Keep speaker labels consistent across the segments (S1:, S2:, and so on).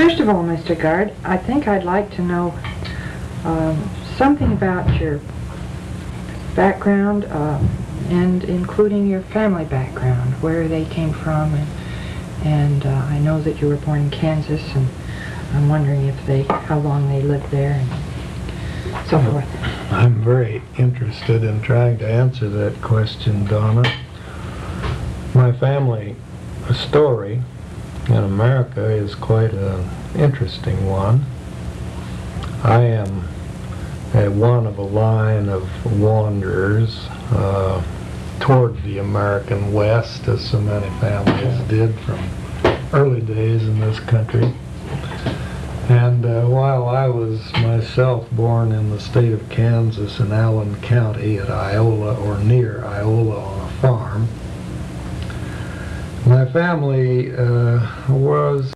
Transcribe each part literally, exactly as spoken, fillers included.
S1: First of all, Mister Guard, I think I'd like to know um, something about your background, uh, and including your family background, where they came from, and, and uh, I know that you were born in Kansas, and I'm wondering if they, how long they lived there, and so forth.
S2: I'm very interested in trying to answer that question, Donna. My family story in America is quite an interesting one. I am a, one of a line of wanderers uh, toward the American West, as so many families did from early days in this country. And uh, while I was myself born in the state of Kansas in Allen County at Iola, or near Iola, on a farm, my family uh, was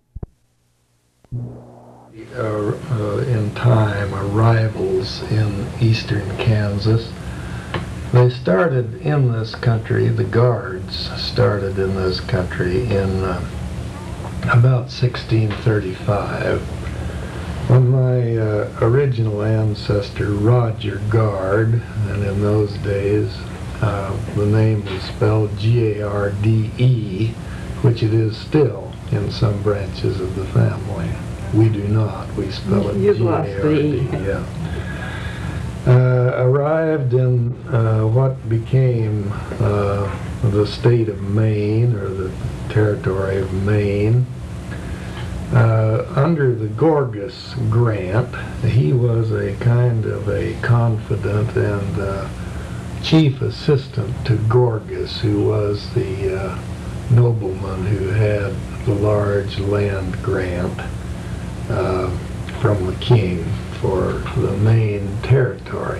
S2: uh, uh, in time arrivals in eastern Kansas. They started in this country, the Guards started in this country in uh, about sixteen thirty-five, when my uh, original ancestor, Roger Guard, and in those days uh, the name was spelled G A R D E, which it is still in some branches of the family. We do not. We spell it
S1: You've
S2: G A R D.
S1: lost the E.
S2: Yeah. Uh, arrived in uh, what became uh, the state of Maine, or the territory of Maine, uh, under the Gorgas Grant. He was a kind of a confidant and uh, chief assistant to Gorgas, who was the uh, nobleman who had the large land grant uh, from the king for the Maine territory.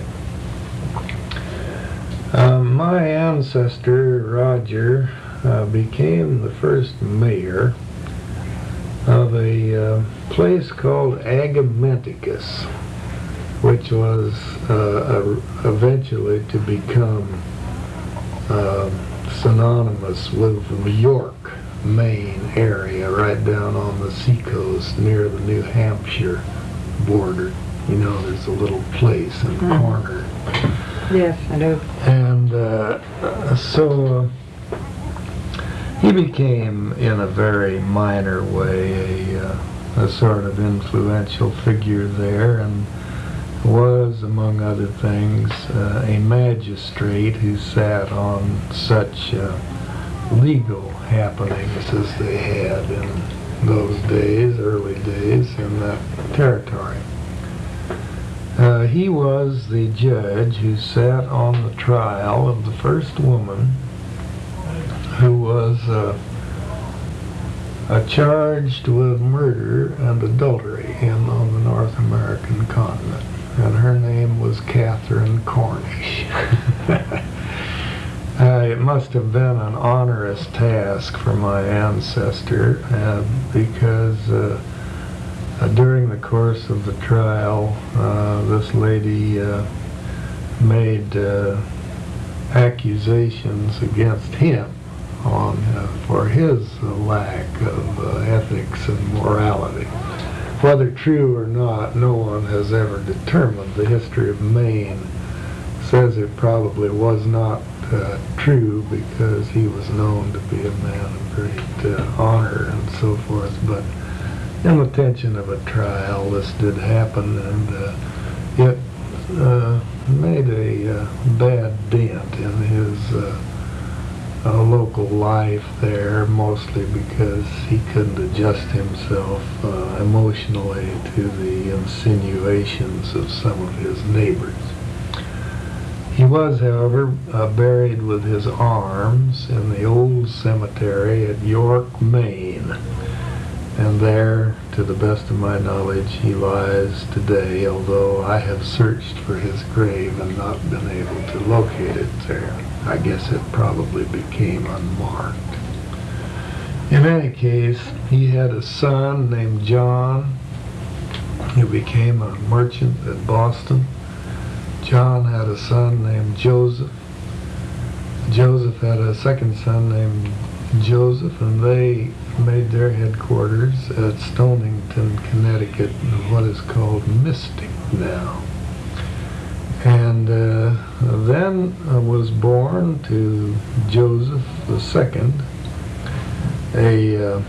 S2: Uh, my ancestor, Roger, uh, became the first mayor of a uh, place called Agamenticus, which was uh, uh, eventually to become uh, synonymous with the York, Maine area, right down on the seacoast near the New Hampshire border. You know, there's a little place in the mm. corner.
S1: Yes, I do.
S2: And uh, so uh, he became, in a very minor way, a, uh, a sort of influential figure there, and was, among other things, uh, a magistrate who sat on such uh, legal happenings as they had in those days, early days, in that territory. Uh, he was the judge who sat on the trial of the first woman who was uh, uh, charged with murder and adultery in on the North American continent, and her name was Catherine Cornish. Uh, it must have been an onerous task for my ancestor, uh, because uh, uh, during the course of the trial, uh, this lady uh, made uh, accusations against him on uh, for his uh, lack of uh, ethics and morality. Whether true or not, no one has ever determined. The history of Maine says it probably was not Uh, true, because he was known to be a man of great uh, honor and so forth, but in the tension of a trial this did happen, and uh, it uh, made a uh, bad dent in his uh, uh, local life there, mostly because he couldn't adjust himself uh, emotionally to the insinuations of some of his neighbors. He was, however, uh, buried with his arms in the old cemetery at York, Maine. And there, to the best of my knowledge, he lies today, although I have searched for his grave and not been able to locate it there. I guess it probably became unmarked. In any case, he had a son named John, who became a merchant at Boston. John had a son named Joseph. Joseph had a second son named Joseph, and they made their headquarters at Stonington, Connecticut, in what is called Mystic now. And uh, then uh, was born to Joseph the Second, a, uh,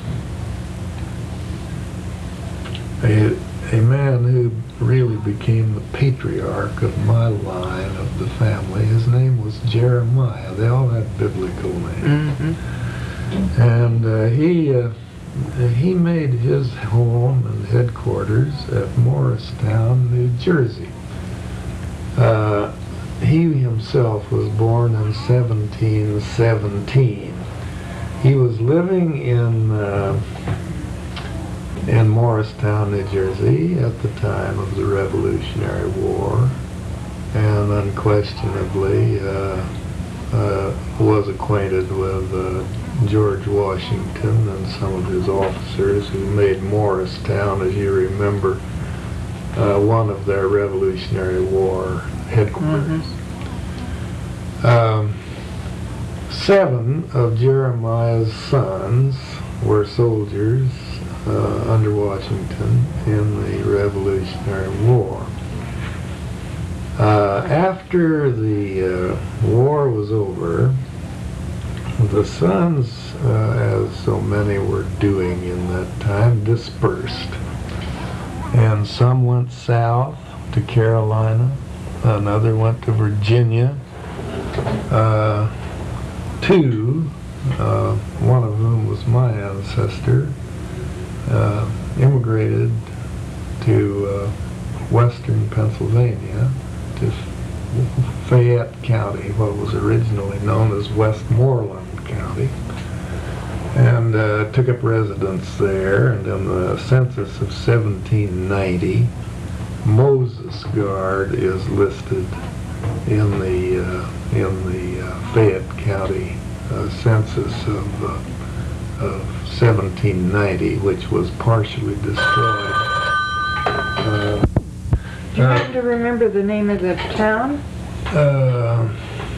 S2: a a man who really became the patriarch of my line of the family. His name was Jeremiah. They all had biblical names.
S1: Mm-hmm.
S2: And uh, he uh, he made his home and headquarters at Morristown, New Jersey. Uh, he himself was born in seventeen seventeen. He was living in uh, in Morristown, New Jersey at the time of the Revolutionary War, and unquestionably uh, uh, was acquainted with uh, George Washington and some of his officers who made Morristown, as you remember, uh, one of their Revolutionary War headquarters. Mm-hmm. um, seven of Jeremiah's sons were soldiers Uh, under Washington in the Revolutionary War. Uh, after the uh, war was over, the sons, uh, as so many were doing in that time, dispersed. And some went south to Carolina, another went to Virginia. Uh, two, uh, one of whom was my ancestor, Uh, immigrated to uh, western Pennsylvania, to Fayette County, what was originally known as Westmoreland County, and uh, took up residence there. And in the census of seventeen ninety, Moses Guard is listed in the uh, in the uh, Fayette County uh, census of uh, of seventeen ninety, which was partially destroyed. Uh,
S1: Do you happen to remember the name of the town?
S2: Uh,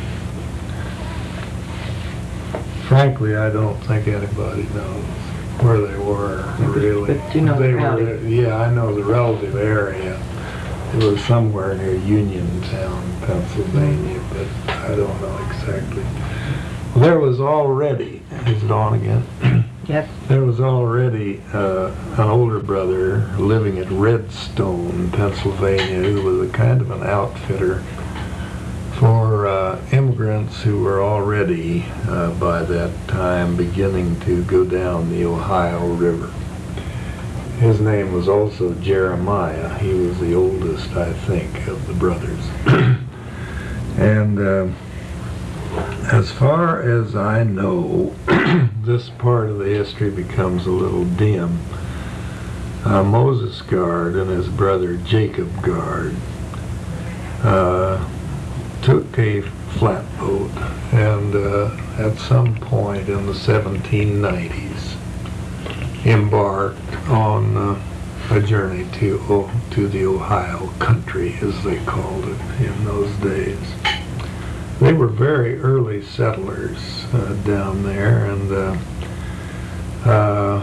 S2: frankly, I don't think anybody knows where they were, really.
S1: But you know
S2: they
S1: the county.
S2: were, yeah, I know the relative area. It was somewhere near Uniontown, Pennsylvania, but I don't know exactly. There was already, is it on again?
S1: Yes.
S2: There was already uh, an older brother living at Redstone, Pennsylvania, who was a kind of an outfitter for uh, immigrants who were already, uh, by that time, beginning to go down the Ohio River. His name was also Jeremiah. He was the oldest, I think, of the brothers. And uh, as far as I know, this part of the history becomes a little dim. Uh, Moses Guard and his brother Jacob Guard uh, took a flatboat and uh, at some point in the seventeen nineties embarked on uh, a journey to, oh, to the Ohio country, as they called it in those days. They were very early settlers uh, down there, and uh, uh,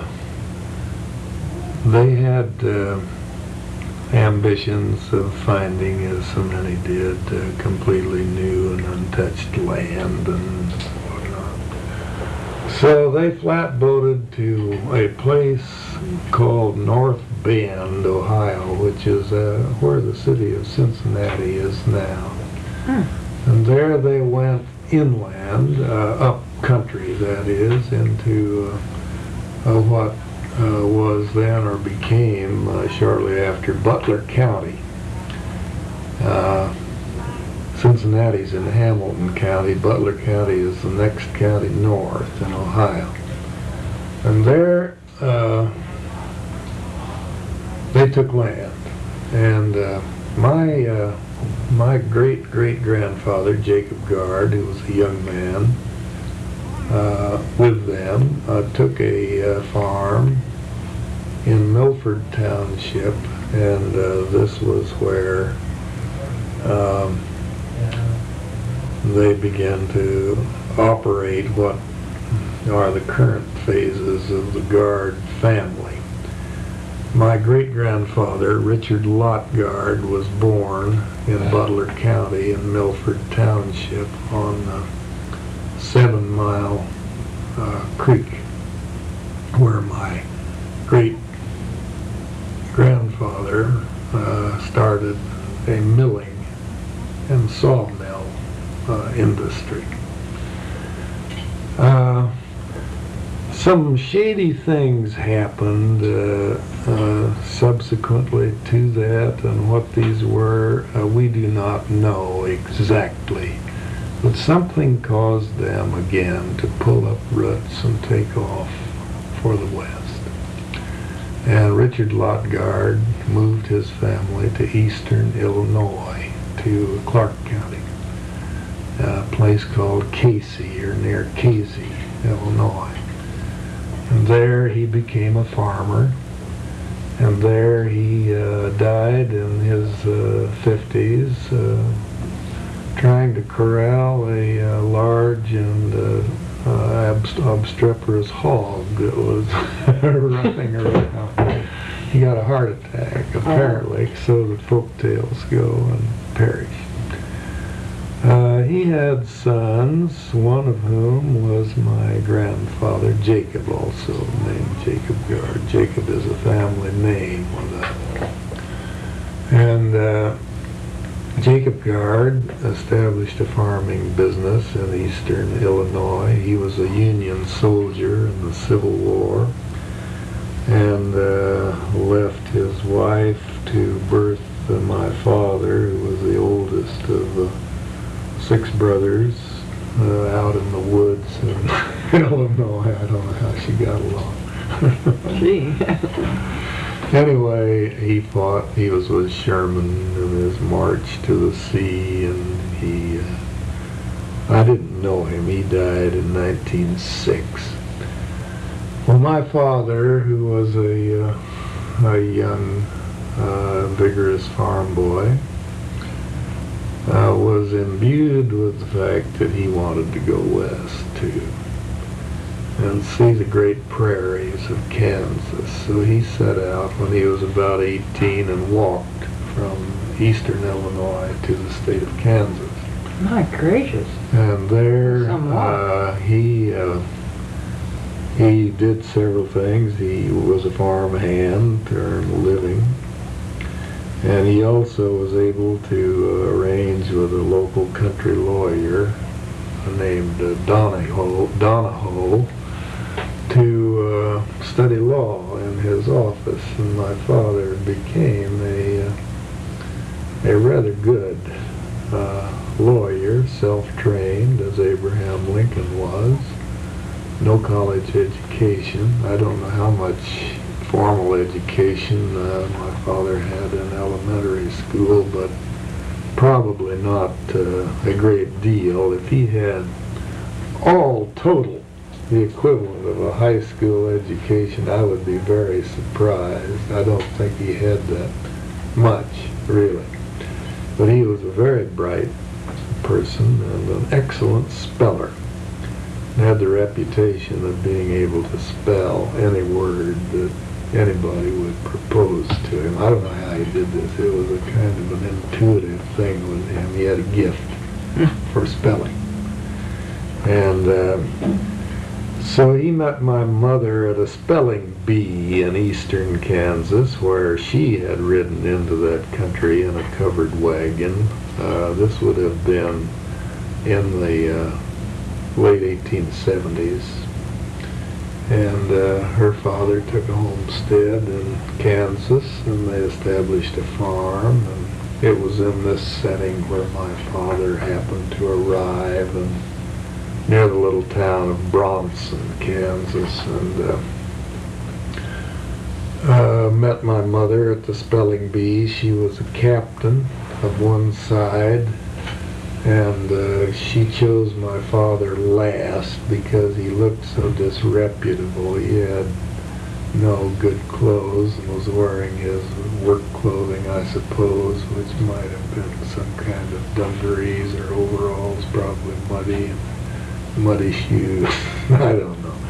S2: they had uh, ambitions of finding, as so many did, uh, completely new and untouched land and whatnot. So they flatboated to a place called North Bend, Ohio, which is uh, where the city of Cincinnati is now. Hmm. And there they went inland, uh, up country that is, into uh, uh, what uh, was then or became uh, shortly after Butler County. Uh, Cincinnati's in Hamilton County. Butler County is the next county north in Ohio. And there uh, they took land. And uh, my uh, My great-great-grandfather, Jacob Guard, who was a young man uh, with them, uh, took a uh, farm in Milford Township, and uh, this was where um, they began to operate what are the current phases of the Guard family. My great-grandfather, Richard Lott Guard, was born in Butler County in Milford Township on uh, Seven Mile uh, Creek, where my great-grandfather uh, started a milling and sawmill uh, industry. Uh, Some shady things happened uh, uh, subsequently to that, and what these were, uh, we do not know exactly. But something caused them again to pull up roots and take off for the West. And Richard Lott Guard moved his family to eastern Illinois, to Clark County, a place called Casey, or near Casey, Illinois. And there he became a farmer, and there he uh, died in his uh, fifties, uh, trying to corral a uh, large and uh, uh, obst obstreperous hog that was running around. He got a heart attack, apparently, so the folk tales go, and perished. Uh, he had sons, one of whom was my grandfather, Jacob, also named Jacob Guard. Jacob is a family name with that. And uh, Jacob Guard established a farming business in eastern Illinois. He was a Union soldier in the Civil War, and uh, left his wife to birth uh, my father, who was the oldest of the six brothers, uh, out in the woods in Illinois. I don't know how she got along.
S1: Gee.
S2: Anyway, he fought. He was with Sherman in his march to the sea, and he, uh, I didn't know him. He died in nineteen oh six. Well, my father, who was a, uh, a young, uh, vigorous farm boy, Uh, was imbued with the fact that he wanted to go west too and see the great prairies of Kansas. So he set out when he was about eighteen and walked from eastern Illinois to the state of Kansas.
S1: My gracious.
S2: And there
S1: Somewhat.
S2: uh, he uh, he did several things. He was a farm hand to earn a living. And he also was able to uh, arrange with a local country lawyer named uh, Donahoe, Donahoe to uh, study law in his office. And my father became a, uh, a rather good uh, lawyer, self-trained, as Abraham Lincoln was. No college education. I don't know how much formal education uh, my father had in elementary school, but probably not uh, a great deal. If he had all total the equivalent of a high school education, I would be very surprised. I don't think he had that much, really. But he was a very bright person and an excellent speller. He had the reputation of being able to spell any word that anybody would propose to him. I don't know how he did this. It was a kind of an intuitive thing with him. He had a gift for spelling. And uh, so he met my mother at a spelling bee in eastern Kansas, where she had ridden into that country in a covered wagon. Uh, this would have been in the uh, late eighteen seventies. And uh, her father took a homestead in Kansas, and they established a farm. And it was in this setting where my father happened to arrive, and near the little town of Bronson, Kansas, and uh, uh, met my mother at the spelling bee. She was a captain of one side, and uh, she chose my father last because he looked so disreputable. He had no good clothes and was wearing his work clothing, I suppose, which might have been some kind of dungarees or overalls, probably muddy, muddy shoes. I don't know.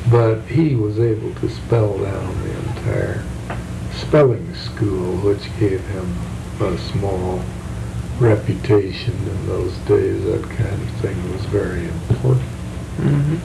S2: but he was able to spell down the entire spelling school, which gave him a small reputation in those days. That kind of thing was very important.
S3: Mm-hmm.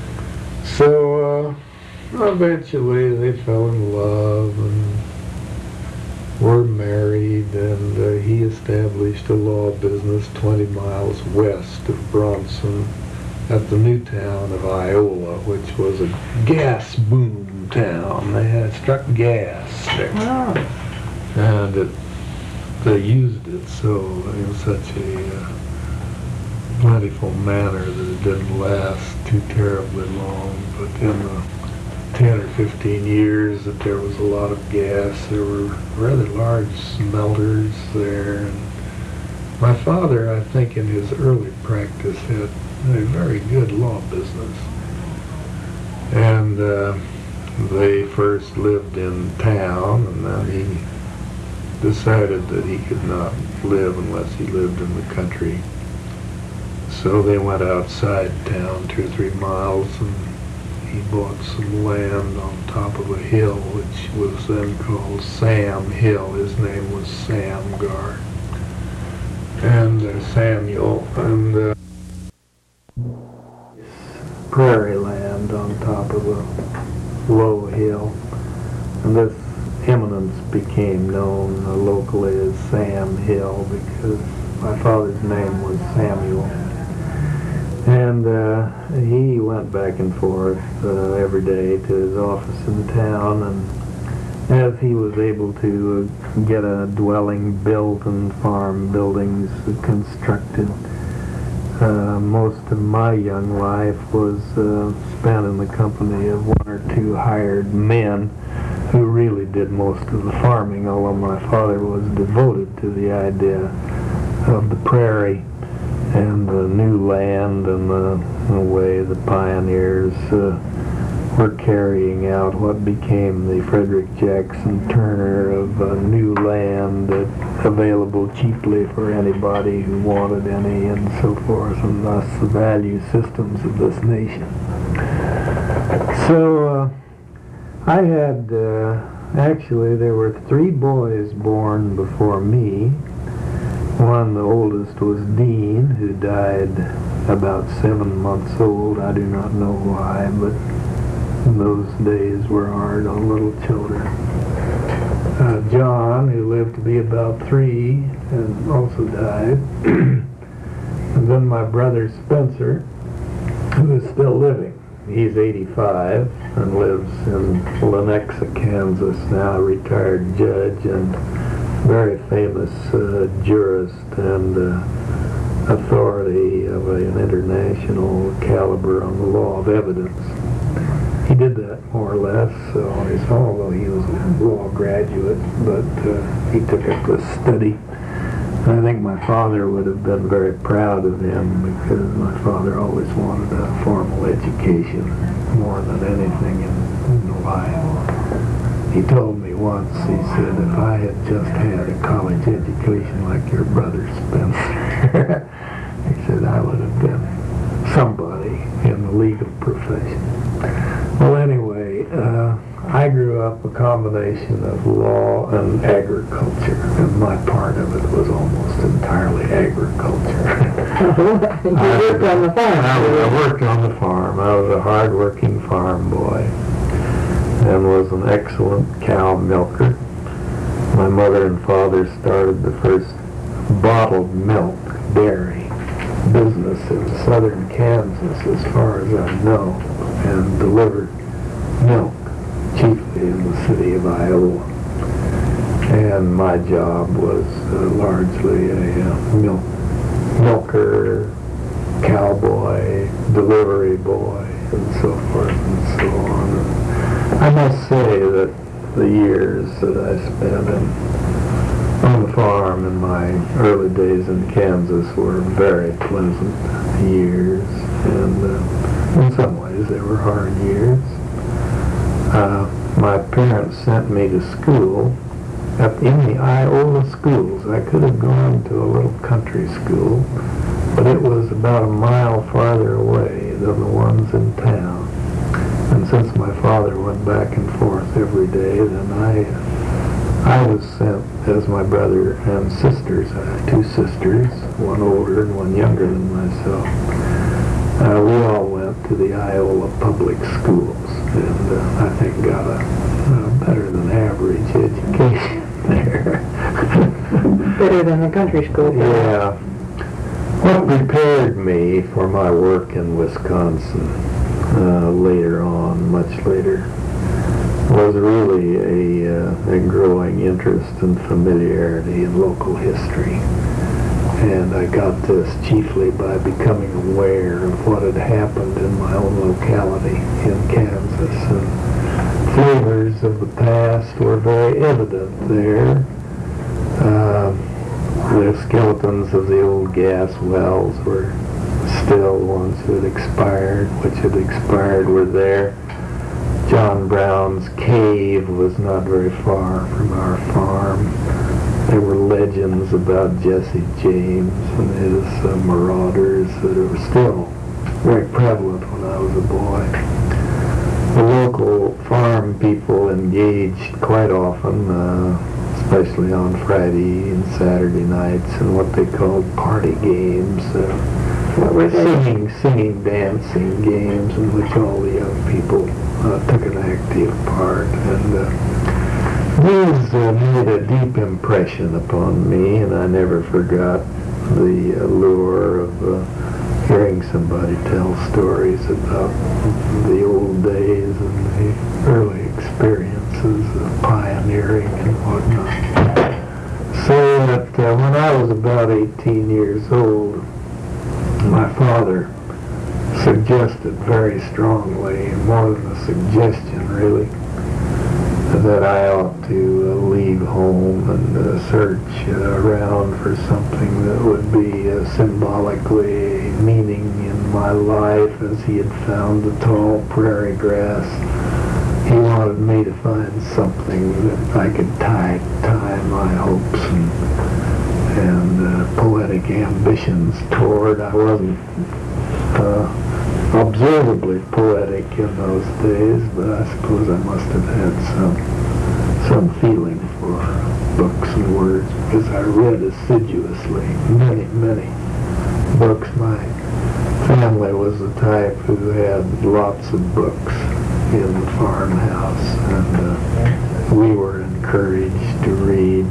S2: So uh, eventually they fell in love and were married, and uh, he established a law business twenty miles west of Bronson at the new town of Iola, which was a gas boom town. They had struck gas there.
S1: Oh.
S2: And it, they used it so in such a uh, plentiful manner that it didn't last too terribly long. But in the ten or fifteen years that there was a lot of gas, there were rather large smelters there. And my father, I think, in his early practice had a very good law business. And uh, they first lived in town, and then he decided that he could not live unless he lived in the country. So they went outside town two or three miles, and he bought some land on top of a hill, which was then called Sam Hill. His name was Sam Gard. And uh, Samuel, and uh, prairie land on top of a low hill. And this eminence became known uh, locally as Sam Hill because my father's name was Samuel. And uh, he went back and forth uh, every day to his office in town, and as he was able to uh, get a dwelling built and farm buildings constructed, uh, most of my young life was uh, spent in the company of one or two hired men who really did most of the farming, although my father was devoted to the idea of the prairie and the new land and the, the way the pioneers uh, were carrying out what became the Frederick Jackson Turner of uh, new land uh, available cheaply for anybody who wanted any, and so forth, and thus the value systems of this nation. So uh, I had, uh, actually there were three boys born before me. One, the oldest, was Dean, who died about seven months old. I do not know why, but those days were hard on little children. Uh, John, who lived to be about three, and also died. And then my brother Spencer, who is still living. He's eighty-five and lives in Lenexa, Kansas now, a retired judge and very famous uh, jurist and uh, authority of a, an international caliber on the law of evidence. He did that more or less, so he's, although he was a law graduate, but uh, he took up the study. And I think my father would have been very proud of him because my father always wanted a formal education more than anything in, in life. He told me once, he said, if I had just had a college education like your brother Spencer, he said, I would have been somebody in the legal profession. Well, anyway, uh, I grew up a combination of law and agriculture, and my part of it was almost entirely agriculture.
S1: You worked on the farm.
S2: I, I worked on the farm. I was a hard-working farm boy and was an excellent cow milker. My mother and father started the first bottled milk dairy business in southern Kansas, as far as I know, and delivered milk chiefly in the city of Iola. And my job was uh, largely a uh, milk milker, cowboy, delivery boy, and so forth and so on. And I must say that the years that I spent in, on the farm in my early days in Kansas were very pleasant years, and uh, in some ways they were hard years. Uh, my parents sent me to school up in the Iola schools. I could have gone to a little country school, but it was about a mile farther away than the ones in town. And since my father went back and forth every day, then I I was sent as my brother and sisters. I had two sisters, one older and one younger than myself. Uh, we all went to the Iola public schools, and uh, I think got a, a better than average education there.
S1: Better than the country school.
S2: Yeah. What prepared me for my work in Wisconsin uh, later on, much later, was really a, uh, a growing interest and familiarity in local history. And I got this chiefly by becoming aware of what had happened in my own locality in Kansas. And flavors of the past were very evident there. Uh, the skeletons of the old gas wells were still, ones that had expired, which had expired were there. John Brown's cave was not very far from our farm. There were legends about Jesse James and his uh, marauders that were still very prevalent when I was a boy. The local farm people engaged quite often, uh, especially on Friday and Saturday nights, in what they called party games. Uh,
S1: What were they?
S2: Singing, singing, dancing games in which all the young people uh, took an active part. And uh, these uh, made a deep impression upon me, and I never forgot the allure of uh, hearing somebody tell stories about the old days and the early experiences of pioneering and whatnot. So that uh, when I was about eighteen years old, my father suggested very strongly, more than a suggestion really, that I ought to uh, leave home and uh, search uh, around for something that would be uh, symbolically meaning in my life, as he had found the tall prairie grass. He wanted me to find something that I could tie, tie my hopes and, and uh, poetic ambitions toward. I wasn't uh, observably poetic in those days, but I suppose I must have had some some feeling for books and words, because I read assiduously many, many books. My family was the type who had lots of books in the farmhouse, and uh, we were encouraged to read.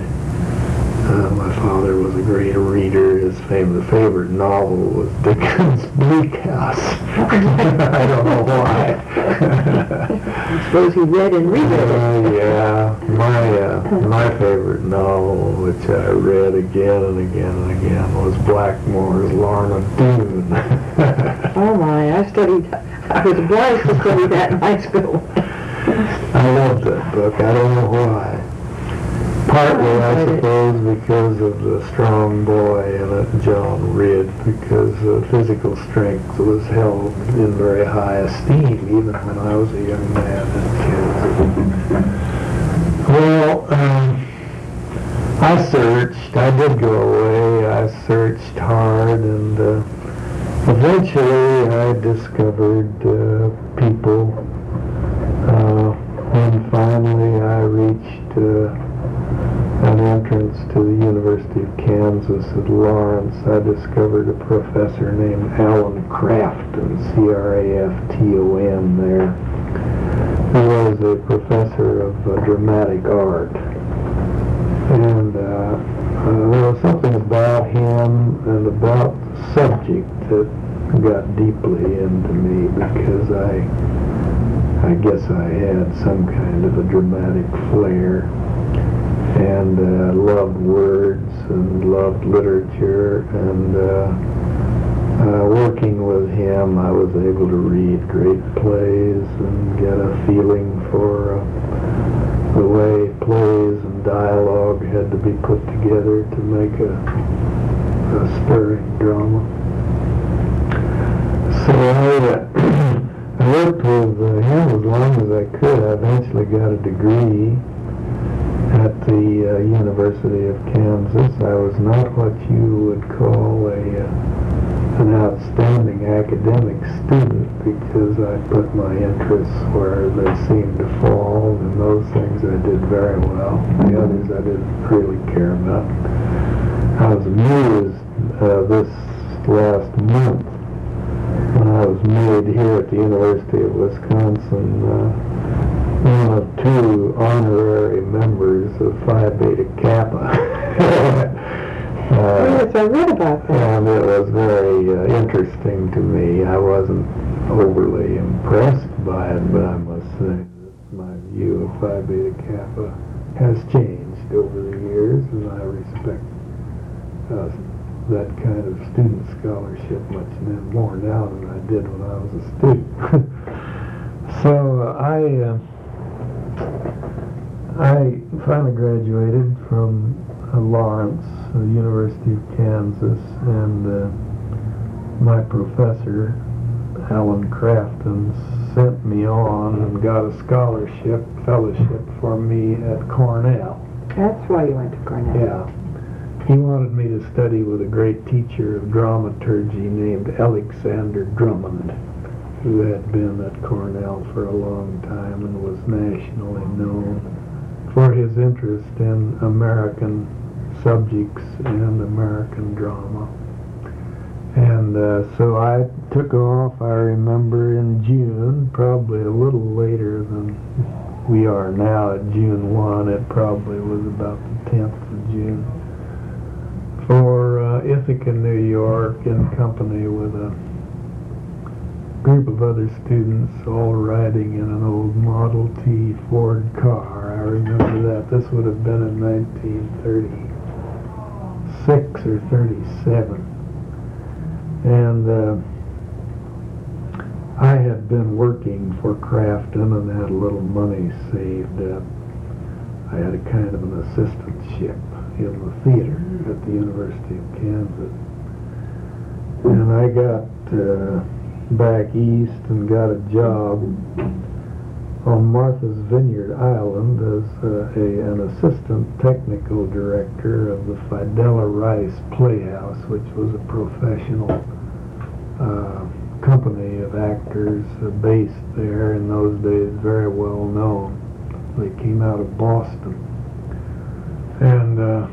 S2: Uh, my father was a great reader. His favorite, favorite novel was Dickens' Bleak House. I don't know why.
S1: I suppose he read and reread it.
S2: Uh, yeah, my uh, my favorite novel, which I read again and again and again, was Blackmore's Lorna Doone.
S1: Oh my, I studied, I was obliged to study that in high school.
S2: I loved that book. I don't know why. Partly, I suppose, because of the strong boy in it, John Ridd, because uh, physical strength was held in very high esteem, even when I was a young man in Kansas. Well, um, I searched. I did go away. I searched hard, and uh, eventually I discovered uh, people. Uh, and finally I reached uh, an entrance to the University of Kansas at Lawrence. I discovered a professor named Alan Crafton, C R A F T O N there, who was a professor of uh, dramatic art. And uh, uh, there was something about him and about the subject that got deeply into me, because I, I guess I had some kind of a dramatic flair, and uh, loved words and loved literature, and uh, uh, working with him I was able to read great plays and get a feeling for uh, the way plays and dialogue had to be put together to make a, a stirring drama. So I, uh, I worked with uh, him as long as I could. I eventually got a degree at the uh, University of Kansas. I was not what you would call a, uh, an outstanding academic student because I put my interests where they seemed to fall, and those things I did very well. The others I didn't really care about. I was amused uh, this last month when I was made here at the University of Wisconsin uh, one of two honorary members of Phi Beta Kappa. Uh,
S1: oh, yes, I read about that.
S2: And it was very uh, interesting to me. I wasn't overly impressed by it, but I must say that my view of Phi Beta Kappa has changed over the years, and I respect uh, that kind of student scholarship much more now than I did when I was a student. So uh, I uh, I finally graduated from uh, Lawrence, the University of Kansas, and uh, my professor, Alan Crafton, sent me on and got a scholarship, fellowship for me at Cornell.
S1: That's why you went to Cornell.
S2: Yeah. He wanted me to study with a great teacher of dramaturgy named Alexander Drummond, who had been at Cornell for a long time and was nationally known for his interest in American subjects and American drama. And uh, so I took off, I remember, in June, probably a little later than we are now at June first. It probably was about the tenth of June. For uh, Ithaca, New York, in company with a group of other students, all riding in an old Model T Ford car. I remember that. This would have been in nineteen thirty-six or thirty-seven. And uh, I had been working for Crafton and had a little money saved up. I had a kind of an assistantship in the theater at the University of Kansas. And I got uh, back east and got a job on Martha's Vineyard Island as uh, a, an assistant technical director of the Fidela Rice Playhouse, which was a professional uh, company of actors uh, based there in those days, very well known. They came out of Boston. And uh,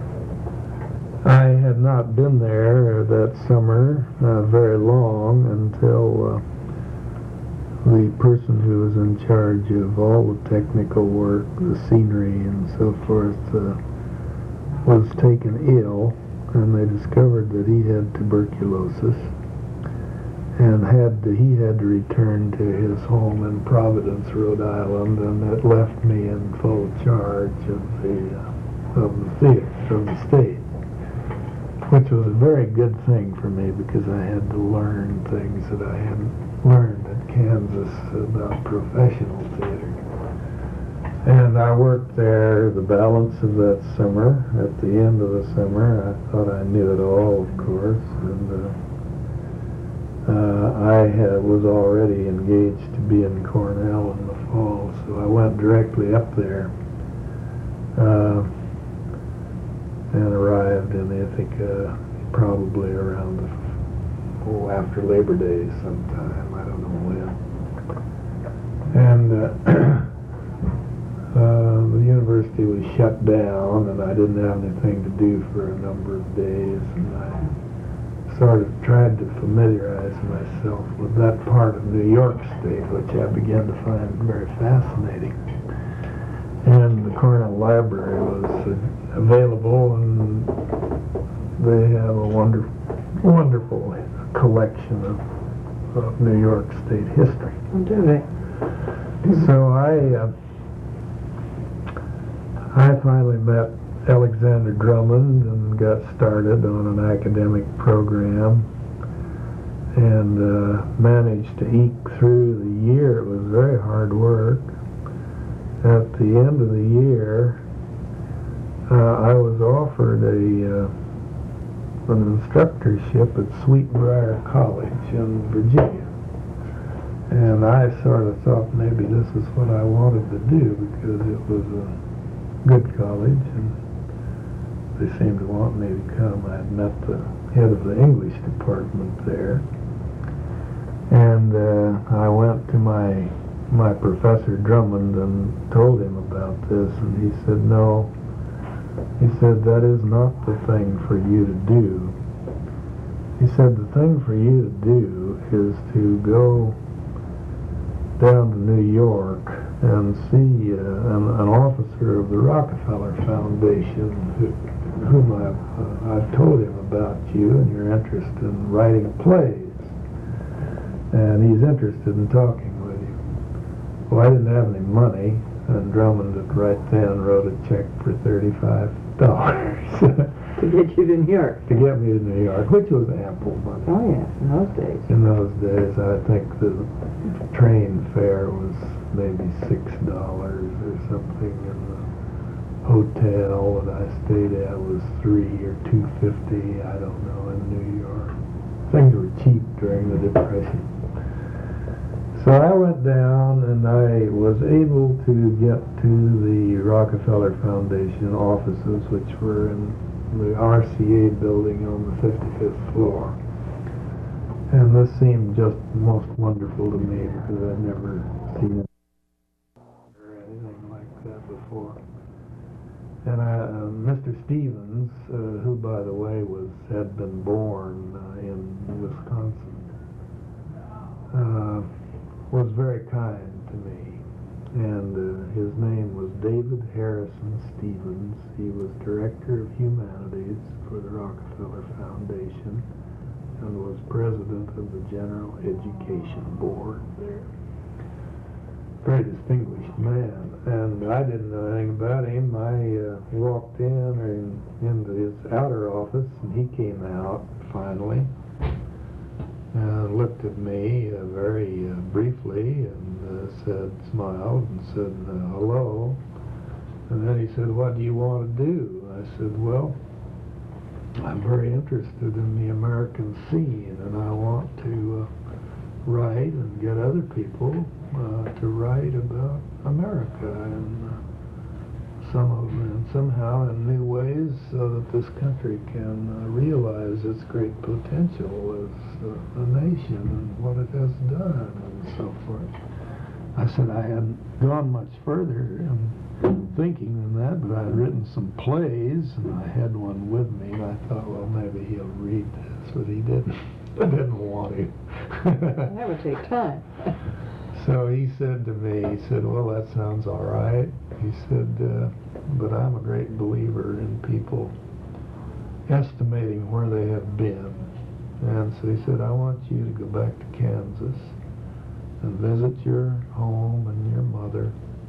S2: I had not been there that summer uh, very long until uh, the person who was in charge of all the technical work, the scenery and so forth, uh, was taken ill, and they discovered that he had tuberculosis and had to, he had to return to his home in Providence, Rhode Island, and it left me in full charge of the uh, of the theater, of the stage, which was a very good thing for me because I had to learn things that I hadn't learned at Kansas about professional theater. And I worked there the balance of that summer. At the end of the summer, I thought I knew it all, of course, and uh, uh, I had, was already engaged to be in Cornell in the fall, so I went directly up there. Uh, and arrived in Ithaca probably around the, oh, after Labor Day sometime, I don't know when. And uh, uh, the university was shut down, and I didn't have anything to do for a number of days, and I sort of tried to familiarize myself with that part of New York State, which I began to find very fascinating. And the Cornell Library was uh, available, and they have a wonderful, wonderful collection of, of New York State history.
S1: Oh, do they?
S2: So I, uh, I finally met Alexander Drummond and got started on an academic program, and uh, managed to eke through the year. It was very hard work. At the end of the year, uh, I was offered a uh, an instructorship at Sweetbriar College in Virginia, and I sort of thought maybe this is what I wanted to do because it was a good college and they seemed to want me to come. I had met the head of the English department there. And uh, I went to my my professor Drummond and told him about this, and he said, no, he said, that is not the thing for you to do. He said, the thing for you to do is to go down to New York and see uh, an, an officer of the Rockefeller Foundation who, whom I've, uh, I've told him about you and your interest in writing plays. And he's interested in talking with you. Well, I didn't have any money, and Drummond at right then wrote a check for thirty-five dollars.
S1: To get you to New York.
S2: To get me to New York, which was ample money.
S1: Oh, yes, in those days.
S2: In those days, I think the train fare was maybe six dollars or something, and the hotel that I stayed at was three or two fifty. I don't know, in New York. Things were cheap during the Depression. So I went down, and I was able to get to the Rockefeller Foundation offices, which were in the R C A building on the fifty-fifth floor. And this seemed just most wonderful to me because I'd never seen it or anything like that before. And I, uh, Mister Stevens, uh, who by the way was had been born uh, in Wisconsin, uh, was very kind to me. And uh, his name was David Harrison Stevens. He was Director of Humanities for the Rockefeller Foundation and was President of the General Education Board there. Very distinguished man. And I didn't know anything about him. I uh, walked in or in, into his outer office, and he came out finally and looked at me uh, very uh, briefly and uh, said, smiled and said, uh, hello. And then he said, what do you want to do? I said, well, I'm very interested in the American scene, and I want to uh, write and get other people uh, to write about America and uh, some of them, and somehow in new ways so that this country can uh, realize its great potential as uh, a nation and what it has done and so forth. I said I hadn't gone much further in thinking than that, but I had written some plays, and I had one with me, and I thought, well, maybe he'll read this, but he didn't. I didn't want him.
S1: That would take time.
S2: So he said to me, he said, well, that sounds all right. He said, uh, but I'm a great believer in people estimating where they have been. And so he said, I want you to go back to Kansas and visit your home and your mother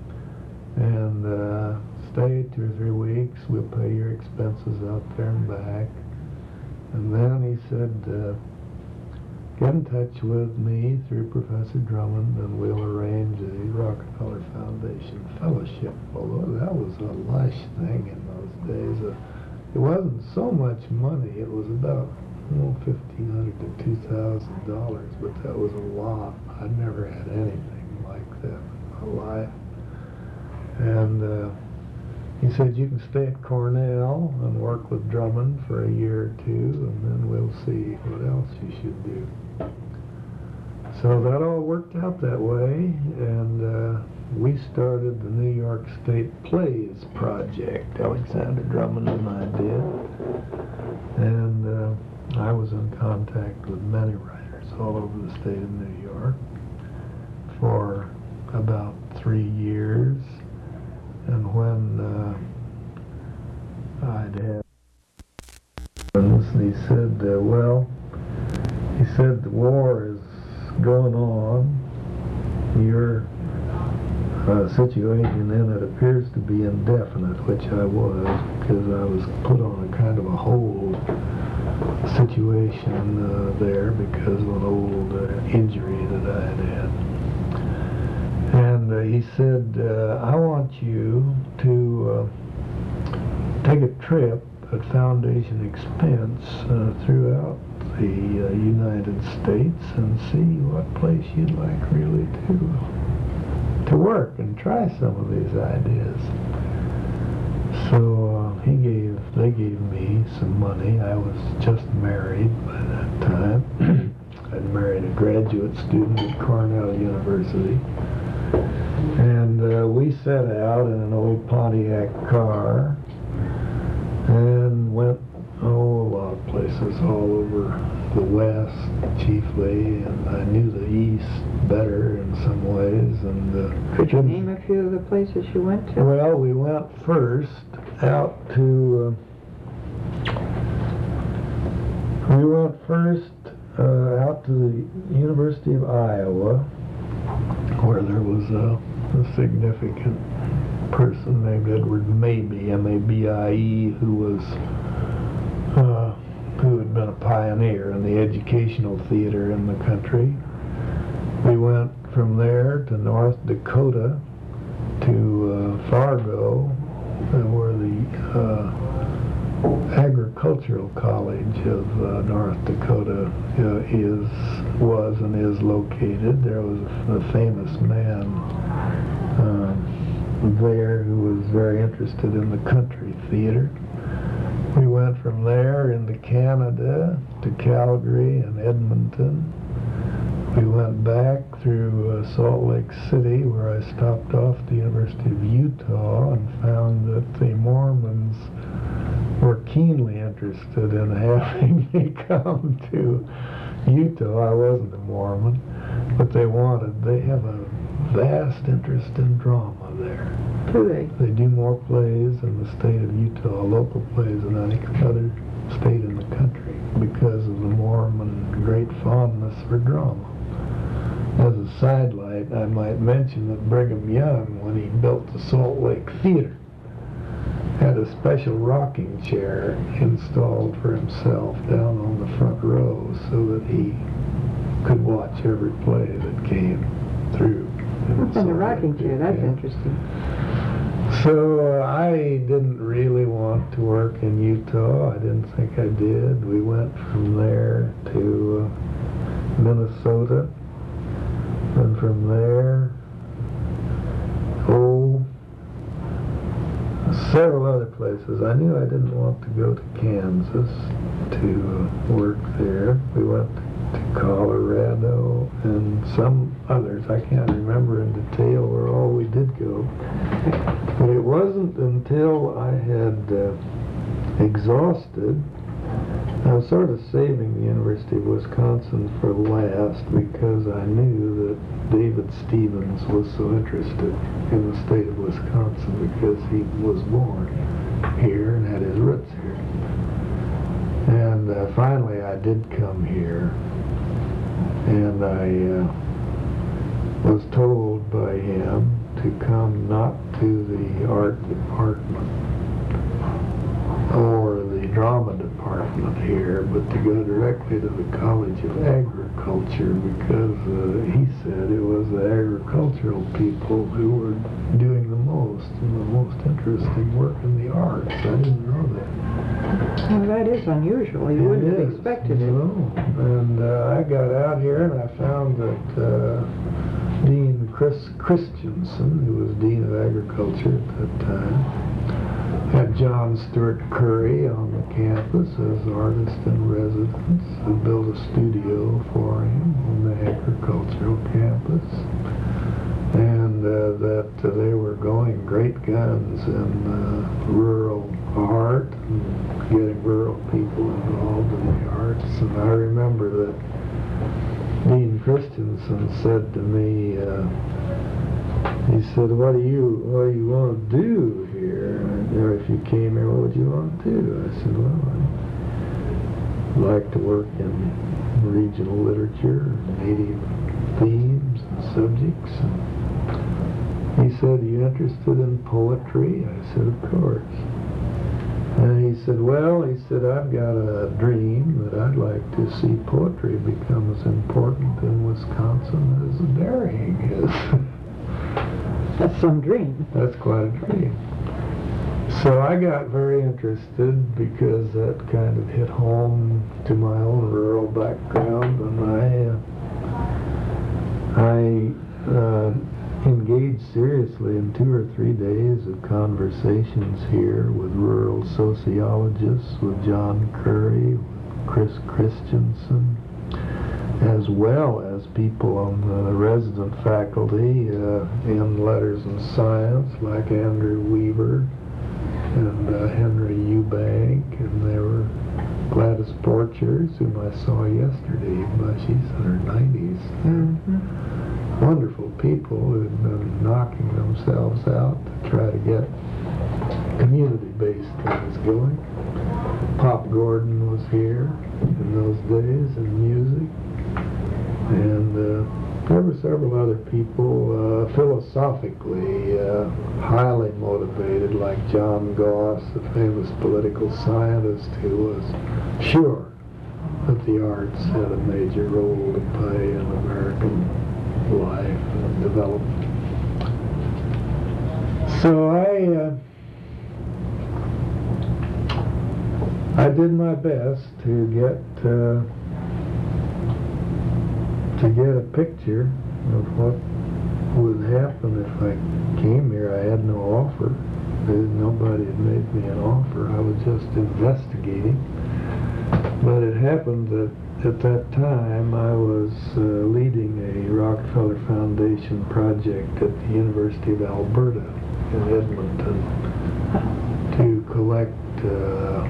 S2: and uh, stay two or three weeks. We'll pay your expenses out there and back. And then he said, uh, get in touch with me through Professor Drummond, and we'll arrange a Rockefeller Foundation fellowship. Although that was a lush thing in those days. Uh, it wasn't so much money. It was about well, fifteen hundred to two thousand dollars, but that was a lot. I'd never had anything like that in my life. And uh, he said, you can stay at Cornell and work with Drummond for a year or two, and then we'll see what else you should do. So that all worked out that way, and uh, we started the New York State Plays Project. Alexander Drummond and I did. And uh, I was in contact with many writers all over the state of New York for about three years. And when uh, I'd had and he said, uh, well, he said, the war is going on. Your uh, situation in it appears to be indefinite, which I was, because I was put on a kind of a hold situation uh, there because of an old uh, injury that I had had. And uh, he said, uh, I want you to uh, take a trip at Foundation expense uh, throughout the uh, United States and see what place you'd like really to to work and try some of these ideas. So uh, he gave, they gave me some money. I was just married by that time. I'd married a graduate student at Cornell University. And uh, we set out in an old Pontiac car and went, oh, a lot of places all over the West, chiefly, and I knew the East better in some ways. And uh,
S1: Could you name a few of the places you went to?
S2: Well, we went first out to, uh, we went first uh, out to the University of Iowa, where there was a, a significant person named Edward Mabie, M A B I E, who was uh, who had been a pioneer in the educational theater in the country. We went from there to North Dakota to uh, Fargo, uh, where the uh, Agricultural College of uh, North Dakota uh, is, was and is located. There was a, a famous man um, there who was very interested in the country theater. We went from there into Canada to Calgary and Edmonton. We went back through uh, Salt Lake City, where I stopped off at the University of Utah and found that the Mormons were keenly interested in having me come to Utah. I wasn't a Mormon, but they wanted, they have a vast interest in drama there.
S1: Do they?
S2: They do more plays in the state of Utah, local plays, than any other state in the country, because of the Mormon great fondness for drama. As a sidelight, I might mention that Brigham Young, when he built the Salt Lake Theater, had a special rocking chair installed for himself down on the front row so that he could watch every play that came through.
S1: And the rocking chair, that's
S2: yeah.
S1: interesting.
S2: So uh, I didn't really want to work in Utah. I didn't think I did. We went from there to uh, Minnesota, and from there, oh, several other places. I knew I didn't want to go to Kansas to uh, work there. We went to Colorado and some others. I can't remember in detail where all we did go. But it wasn't until I had uh, exhausted, I was sort of saving the University of Wisconsin for last, because I knew that David Stevens was so interested in the state of Wisconsin because he was born here and had his roots here. And uh, finally I did come here, and I uh, was told by him to come not to the art department or the drama department here, but to go directly to the College of Agriculture, because uh, he said it was the agricultural people who were doing the most and the most interesting work in the arts. I didn't know that.
S1: Well, that is unusual. You
S2: It
S1: wouldn't have
S2: is.
S1: expected it.
S2: No. And uh, I got out here and I found that uh, Dean Chris Christensen, who was Dean of Agriculture at that time, had John Stewart Curry on the campus as artist in residence, who built a studio for him on the agricultural campus, and uh, that uh, they were going great guns in uh, rural art and getting rural people involved in the arts. And I remember that Dean Christensen said to me, uh, he said, what do you what do you want to do here? Or if you came here, what would you want to do? I said, well, I'd like to work in regional literature, native themes and subjects. And he said, are you interested in poetry? I said, of course. And he said, well, he said, I've got a dream that I'd like to see poetry become as important in Wisconsin as dairying is.
S1: That's some dream.
S2: That's quite a dream. So I got very interested because that kind of hit home to my own rural background, and I, uh, I uh, engaged seriously in two or three days of conversations here with rural sociologists, with John Curry, with Chris Christensen, as well as people on the resident faculty uh, in letters and science like Andrew Weaver and uh, Henry Eubank, and there were Gladys Borchers, whom I saw yesterday, but she's in her nineties.
S1: Mm-hmm.
S2: Wonderful people who've been knocking themselves out to try to get community-based things going. Pop Gordon was here in those days in music, and uh, there were several other people uh, philosophically uh, highly motivated, like John Goss, the famous political scientist who was sure that the arts had a major role to play in American life and development. So I uh, I did my best to get uh, to get a picture of what would happen if I came here. I had no offer. Nobody had made me an offer. I was just investigating. But it happened that at that time I was uh, leading a Rockefeller Foundation project at the University of Alberta in Edmonton to collect uh,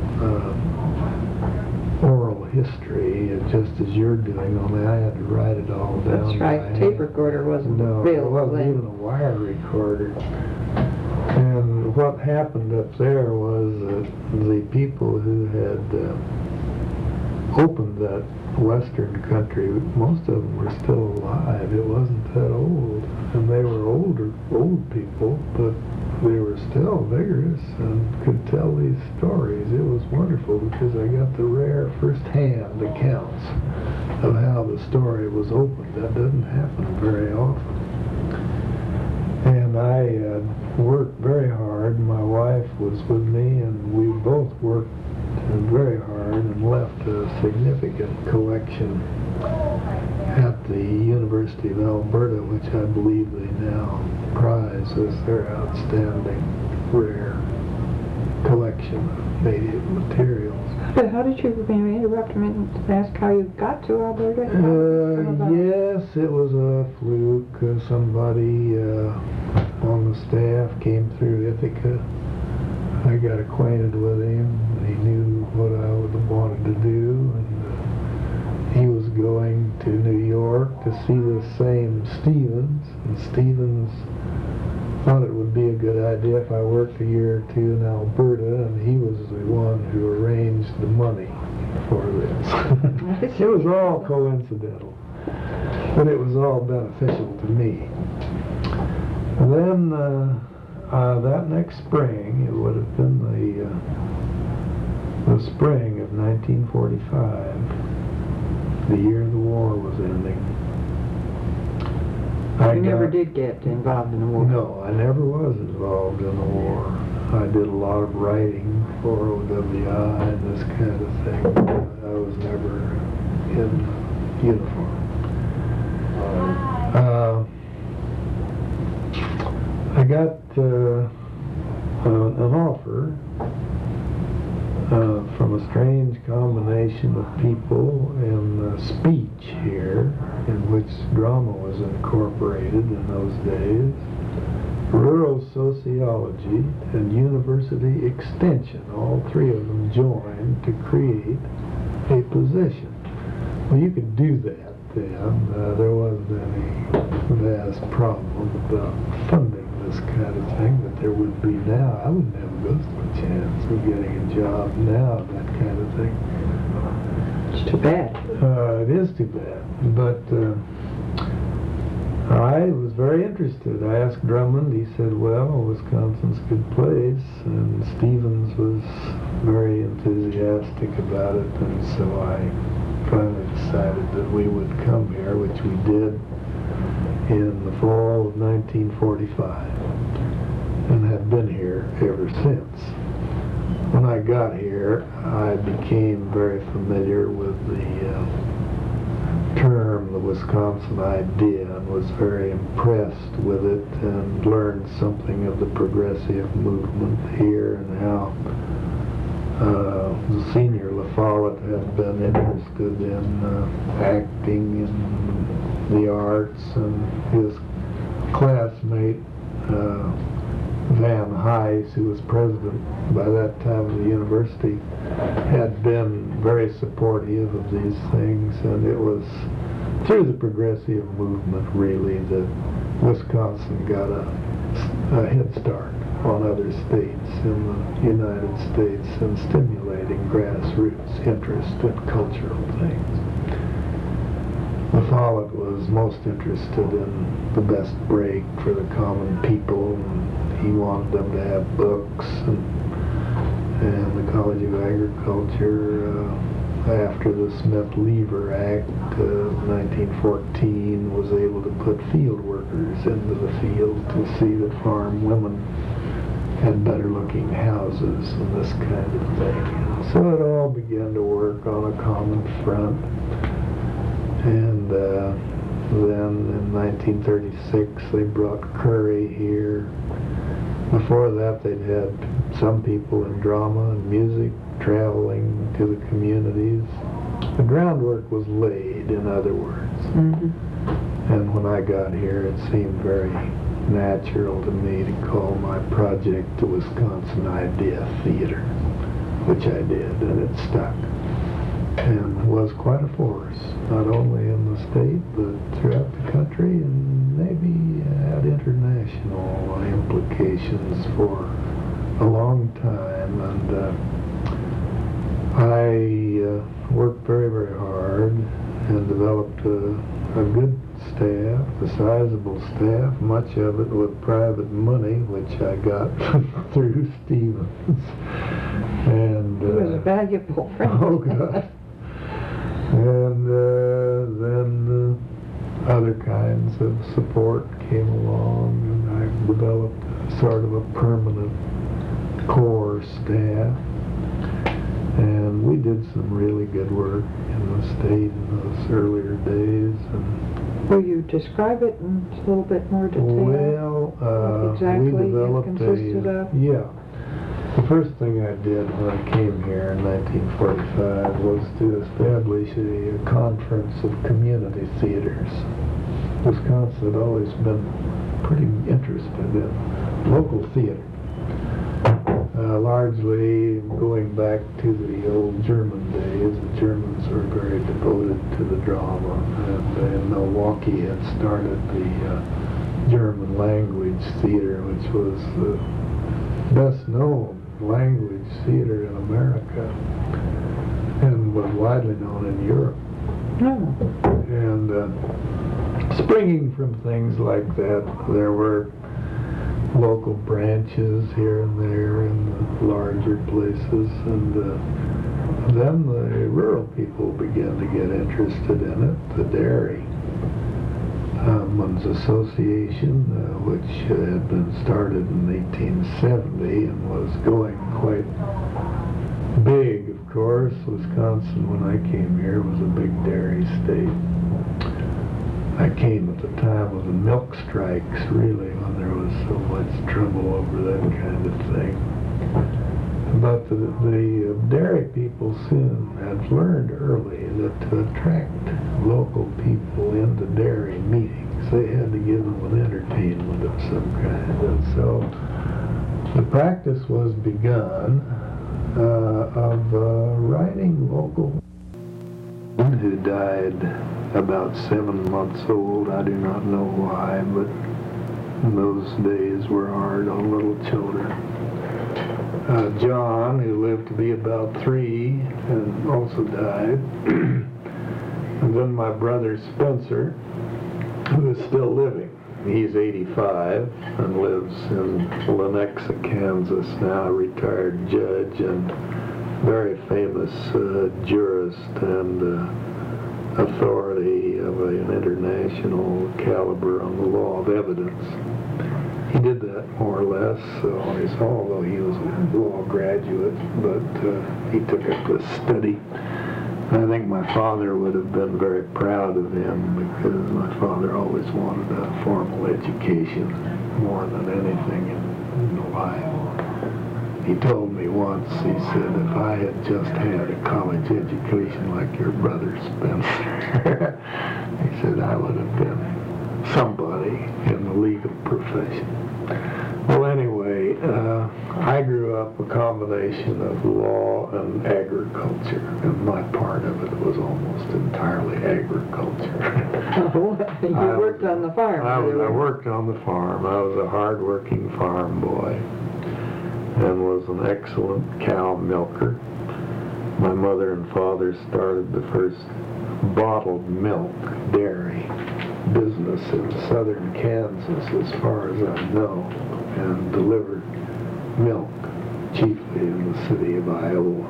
S2: uh, oral history, uh, just as you're doing, only I had to write it all down.
S1: That's right. Tape recorder wasn't
S2: no,
S1: available.
S2: It wasn't even a wire recorder. And what happened up there was that the people who had uh, opened that western country, most of them were still alive. It wasn't that old. And they were older, old people, but they were still vigorous and could tell these stories. It was wonderful because I got the rare first-hand accounts of how the story was opened. That doesn't happen very often. And I uh, worked very hard. My wife was with me, and we both worked very hard and left a significant collection at the University of Alberta, which I believe they now prize as their outstanding rare collection of native materials.
S1: But how did you, may I interrupt a minute to ask how you got to Alberta?
S2: Uh, yes, it was a fluke. Uh, somebody uh, on the staff came through Ithaca. I got acquainted with him. He knew what I would have wanted to do, and uh, he was going to New York to see the same Stevens, and Stevens thought it would be a good idea if I worked a year or two in Alberta, and he was the one who arranged the money for this. It was all coincidental, but it was all beneficial to me. And then uh, uh, that next spring, it would have been the uh, the spring of nineteen forty-five, the year the war was ending. I
S1: You never
S2: got,
S1: did get involved in the war?
S2: No, I never was involved in the war. I did a lot of writing for O W I and this kind of thing. I was never in uniform. Uh, I got uh, uh, an offer uh, from a strange combination of people in uh, speech here, in which drama was incorporated in those days, rural sociology, and university extension. All three of them joined to create a position. Well, you could do that then. Uh, there wasn't any vast problem about funding this kind of thing that there would be now. I wouldn't have a ghost of a chance of getting a job now, that kind of thing.
S1: It's too bad.
S2: Uh, it is too bad. But uh, I was very interested. I asked Drummond. He said, well, Wisconsin's a good place. And Stevens was very enthusiastic about it. And so I finally decided that we would come here, which we did in the fall of nineteen forty-five, and have been here ever since. When I got here, I became very familiar with the uh, term, the Wisconsin Idea, and was very impressed with it and learned something of the progressive movement here and how uh, the senior La Follette had been interested in uh, acting in the arts, and his classmate uh, Van Hise, who was president by that time of the university, had been very supportive of these things, and it was through the progressive movement really that Wisconsin got a, a head start on other states in the United States in stimulating grassroots interest in cultural things. La Follette was most interested in the best break for the common people, and he wanted them to have books, and, and the College of Agriculture, uh, after the Smith-Lever Act of uh, nineteen fourteen, was able to put field workers into the field to see that farm women had better looking houses and this kind of thing. So it all began to work on a common front. And uh, then in nineteen thirty-six they brought Curry here. Before that they'd had some people in drama and music traveling to the communities. The groundwork was laid, in other words.
S1: Mm-hmm.
S2: And when I got here it seemed very natural to me to call my project the Wisconsin Idea Theater, which I did, and it stuck. And was quite a force, not only in the state, but throughout the country, and maybe had international implications for a long time. And uh, I uh, worked very, very hard and developed a, a good staff, a sizable staff, much of it with private money, which I got through Stevens. And
S1: He was
S2: uh,
S1: a valuable friend.
S2: Oh, God. And uh, then uh, other kinds of support came along, and I developed a sort of a permanent core staff. And we did some really good work in the state in those earlier days. And
S1: Will you describe it in a little bit more detail?
S2: well, uh,
S1: what exactly
S2: we
S1: it
S2: developed
S1: consisted
S2: a,
S1: of?
S2: yeah. The first thing I did when I came here in nineteen forty-five was to establish a, a conference of community theaters. Wisconsin had always been pretty interested in local theater, uh, largely going back to the old German days. The Germans were very devoted to the drama, and uh, in Milwaukee had started the uh, German language theater, which was the best known language theater in America and was widely known in Europe.
S1: Oh.
S2: And uh, springing from things like that, there were local branches here and there in the larger places, and uh, then the rural people began to get interested in it. The Dairy Women's Association, uh, which uh, had been started in eighteen seventy and was going quite big, of course. Wisconsin, when I came here, was a big dairy state. I came at the time of the milk strikes, really, when there was so much trouble over that kind of thing. But the, the uh, dairy people soon had learned early that to attract local people into dairy meetings, they had to give them an entertainment of some kind. And so the practice was begun uh, of uh, writing local. Who died about seven months old. I do not know why, but those days were hard on little children. Uh, John, who lived to be about three, and also died. And then my brother Spencer, who is still living. He's eighty-five and lives in Lenexa, Kansas now, a retired judge and very famous uh, jurist and uh, authority of an international caliber on the law of evidence. He did that more or less on his own, although he was a law graduate, but uh, he took up the study I think my father would have been very proud of him because my father always wanted a formal education more than anything in, in life. He told me once, he said, if I had just had a college education like your brother Spencer, he said, I would have been somebody in the legal profession. Well, anyway, uh, I grew up a combination of law and agriculture, and my part of it was almost entirely agriculture.
S1: Oh, you
S2: I
S1: worked
S2: was-
S1: on the farm.
S2: I, was,
S1: really.
S2: I worked on the farm. I was a hard-working farm boy and was an excellent cow milker. My mother and father started the first bottled milk dairy business in southern Kansas, as far as I know, and delivered milk chiefly in the city of Iowa.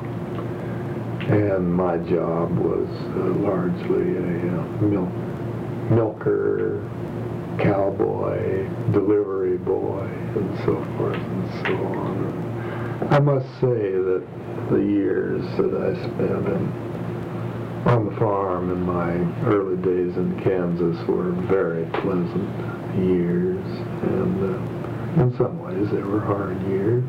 S2: And my job was uh, largely a uh, milk milker, cowboy, delivery boy, and so forth and so on. And I must say that the years that I spent in on the farm in my early days in Kansas were very pleasant years, and uh, in some ways they were hard years.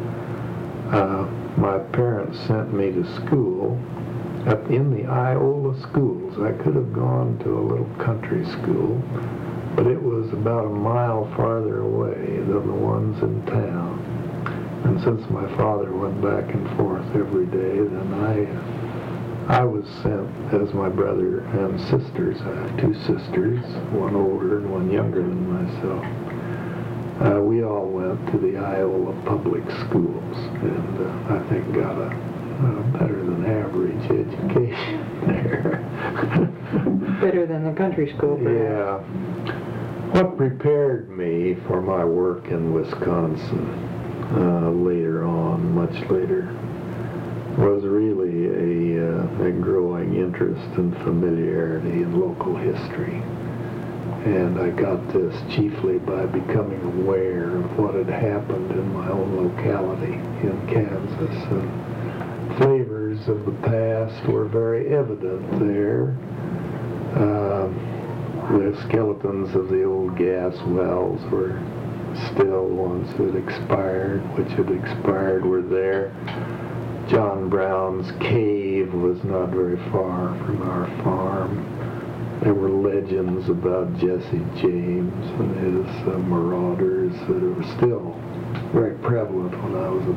S2: Uh, my parents sent me to school at, in the Iola schools. I could have gone to a little country school, but it was about a mile farther away than the ones in town. And since my father went back and forth every day, then I I was sent as my brother and sisters. I have two sisters, one older and one younger than myself. Uh, we all went to the Iowa public schools, and uh, I think got a, a better than average education there.
S1: Better than the country school, perhaps.
S2: Yeah. What prepared me for my work in Wisconsin uh, later on, much later, was really a, uh, a growing interest and familiarity in local history. And I got this chiefly by becoming aware of what had happened in my own locality in Kansas. And flavors of the past were very evident there. Uh, the skeletons of the old gas wells were still, ones that expired, which had expired, were there. John Brown's cave was not very far from our farm. There were legends about Jesse James and his uh, marauders that were still very prevalent when I was a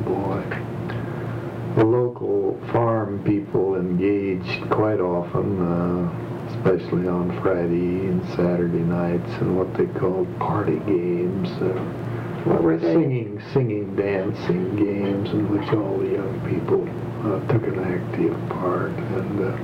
S2: boy. The local farm people engaged quite often, uh, especially on Friday and Saturday nights, in what they called party games. Uh,
S1: What were they?
S2: Singing, singing, dancing games in which all the young people uh, took an active part. And uh,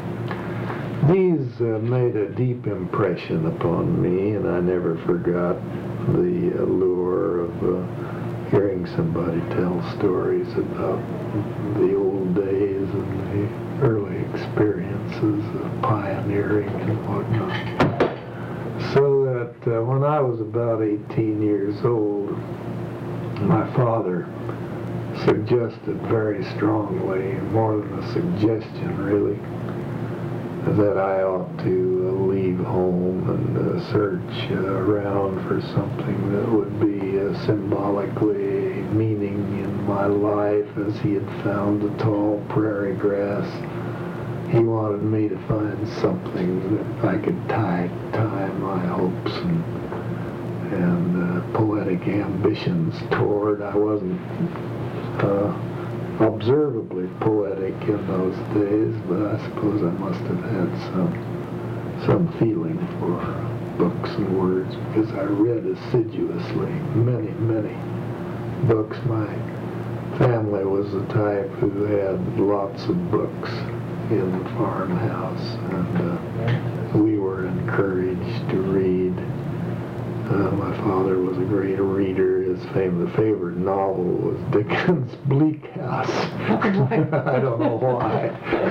S2: these uh, made a deep impression upon me, and I never forgot the allure of uh, hearing somebody tell stories about the old days and the early experiences of pioneering and whatnot. So that uh, when I was about eighteen years old, my father suggested very strongly, more than a suggestion really, that I ought to uh, leave home and uh, search uh, around for something that would be uh, symbolically meaning in my life, as he had found the tall prairie grass. He wanted me to find something that I could tie, tie my hopes and and uh, poetic ambitions toward. I wasn't uh, observably poetic in those days, but I suppose I must have had some some feeling for books and words, because I read assiduously many, many books. My family was the type who had lots of books in the farmhouse, and uh, we were encouraged to read. Uh, my father was a great reader. His favorite, favorite novel was Dickens' Bleak House. I don't know why.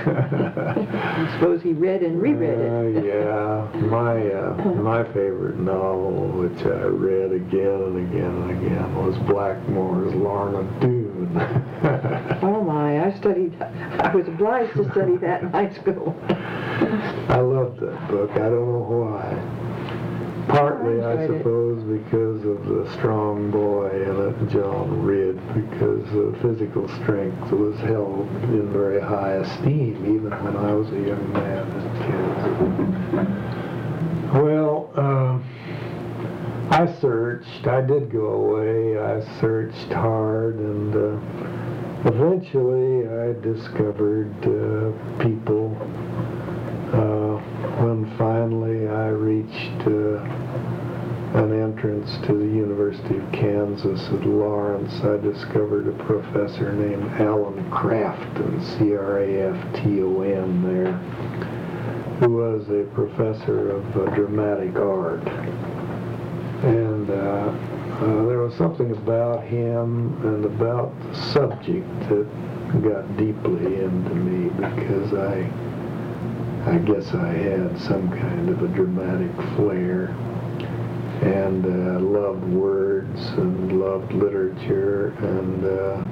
S1: I suppose he read and reread it.
S2: Uh, yeah, my uh, my favorite novel, which I read again and again and again, was Blackmore's Lorna Doone. London.
S1: Oh my, I studied, I was obliged to study that in high school.
S2: I loved that book. I don't know why. Partly, I, I suppose, it. because of the strong boy in it, John Ridd, because uh, physical strength was held in very high esteem, even when I was a young man and kid. Well, uh, I searched. I did go away. I searched hard, and uh, eventually I discovered uh, people. Uh, when finally I reached uh, an entrance to the University of Kansas at Lawrence, I discovered a professor named Alan Crafton, C R A F T O N there, who was a professor of uh, dramatic art. And uh, uh, there was something about him and about the subject that got deeply into me, because I I guess I had some kind of a dramatic flair, and uh, loved words and loved literature, and uh,